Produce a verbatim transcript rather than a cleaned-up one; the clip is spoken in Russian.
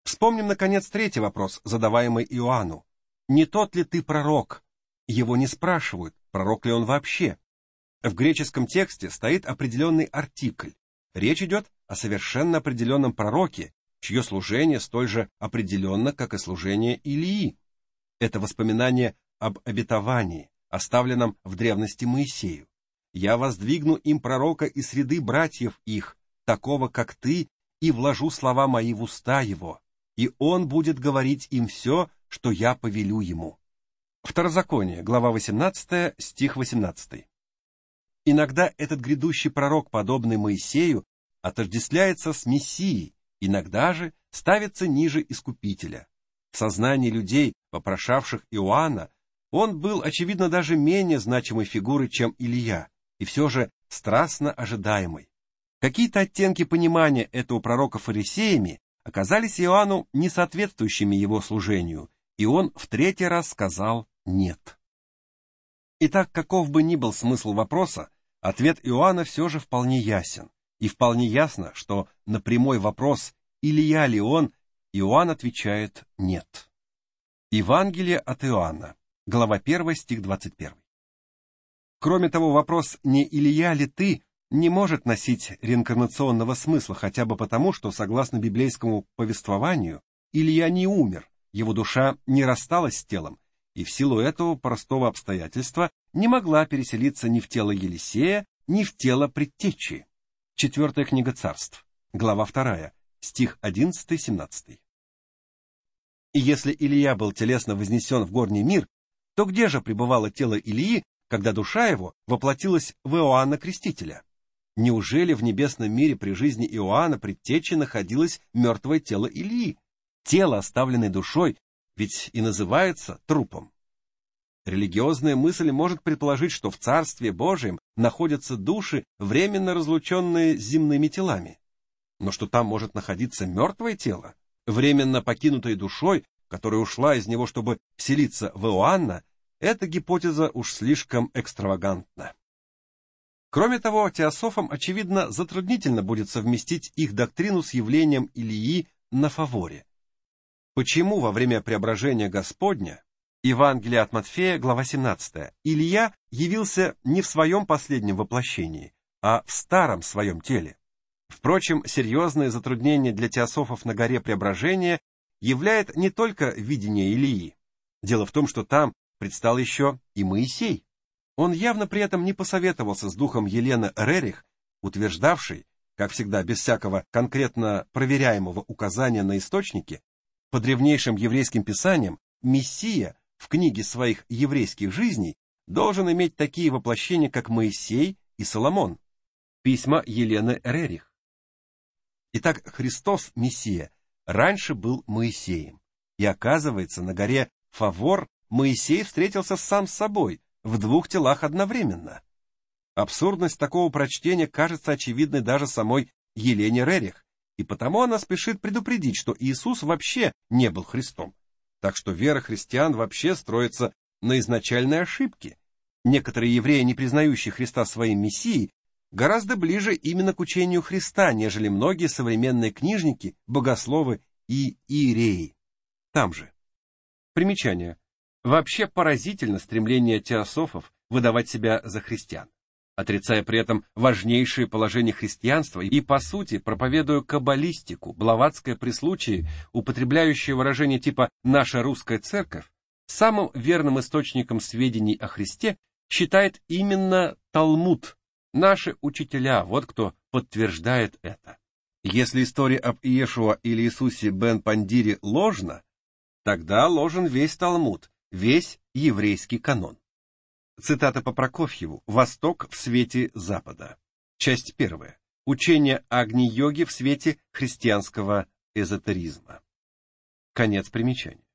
Вспомним, наконец, третий вопрос, задаваемый Иоанну. «Не тот ли ты пророк?» Его не спрашивают, пророк ли он вообще. В греческом тексте стоит определенный артикль. Речь идет о совершенно определенном пророке, чье служение столь же определенно, как и служение Илии. Это воспоминание об обетовании, оставленном в древности Моисею. «Я воздвигну им пророка из среды братьев их, такого, как ты, и вложу слова мои в уста его, и он будет говорить им все, что я повелю ему». Второзаконие, глава восемнадцатая, стих восемнадцатый. Иногда этот грядущий пророк, подобный Моисею, отождествляется с Мессией, иногда же ставится ниже Искупителя. В сознании людей, вопрошавших Иоанна, он был, очевидно, даже менее значимой фигурой, чем Илия, и все же страстно ожидаемой. Какие-то оттенки понимания этого пророка фарисеями оказались Иоанну несоответствующими его служению, и он в третий раз сказал «нет». Итак, каков бы ни был смысл вопроса, ответ Иоанна все же вполне ясен, и вполне ясно, что на прямой вопрос «Илия ли он?» Иоанн отвечает «нет». Евангелие от Иоанна, глава первая, стих двадцать первый. Кроме того, вопрос «не Илия ли ты?» не может носить реинкарнационного смысла, хотя бы потому, что, согласно библейскому повествованию, Илия не умер, его душа не рассталась с телом, и в силу этого простого обстоятельства не могла переселиться ни в тело Елисея, ни в тело предтечи. Четвертая книга Царств, глава вторая, стих одиннадцатый-семнадцатый. И если Илия был телесно вознесен в горний мир, то где же пребывало тело Илии, когда душа его воплотилась в Иоанна Крестителя? Неужели в небесном мире при жизни Иоанна предтечи находилось мертвое тело Илии? Тело, оставленное душой, ведь и называется трупом. Религиозная мысль может предположить, что в Царстве Божьем находятся души, временно разлученные с земными телами. Но что там может находиться мертвое тело, временно покинутое душой, которая ушла из него, чтобы вселиться в Иоанна, эта гипотеза уж слишком экстравагантна. Кроме того, теософам, очевидно, затруднительно будет совместить их доктрину с явлением Илии на фаворе. Почему во время преображения Господня, Евангелие от Матфея, глава семнадцатая, Илия явился не в своем последнем воплощении, а в старом своем теле? Впрочем, серьезное затруднение для теософов на горе Преображения являет не только видение Илии. Дело в том, что там предстал еще и Моисей. Он явно при этом не посоветовался с духом Елены Рерих, утверждавшей, как всегда без всякого конкретно проверяемого указания на источники, по древнейшим еврейским писаниям Мессия в книге своих еврейских жизней должен иметь такие воплощения, как Моисей и Соломон. Письма Елены Рерих. Итак, Христос, Мессия, раньше был Моисеем, и оказывается, на горе Фавор Моисей встретился сам с собой, в двух телах одновременно. Абсурдность такого прочтения кажется очевидной даже самой Елене Рерих, и потому она спешит предупредить, что Иисус вообще не был Христом. Так что вера христиан вообще строится на изначальной ошибке. Некоторые евреи, не признающие Христа своим Мессией, гораздо ближе именно к учению Христа, нежели многие современные книжники, богословы и иереи. Там же. Примечание. Вообще поразительно стремление теософов выдавать себя за христиан, отрицая при этом важнейшие положения христианства и, по сути, проповедуя каббалистику, Блаватское при случае, употребляющее выражение типа «наша русская церковь», самым верным источником сведений о Христе считает именно Талмуд. Наши учителя, вот кто подтверждает это. Если история об Иешуа или Иисусе бен Пандире ложна, тогда ложен весь Талмуд, весь еврейский канон. Цитата по Прокофьеву «Восток в свете Запада». Часть первая. Учение Агни-йоги в свете христианского эзотеризма. Конец примечания.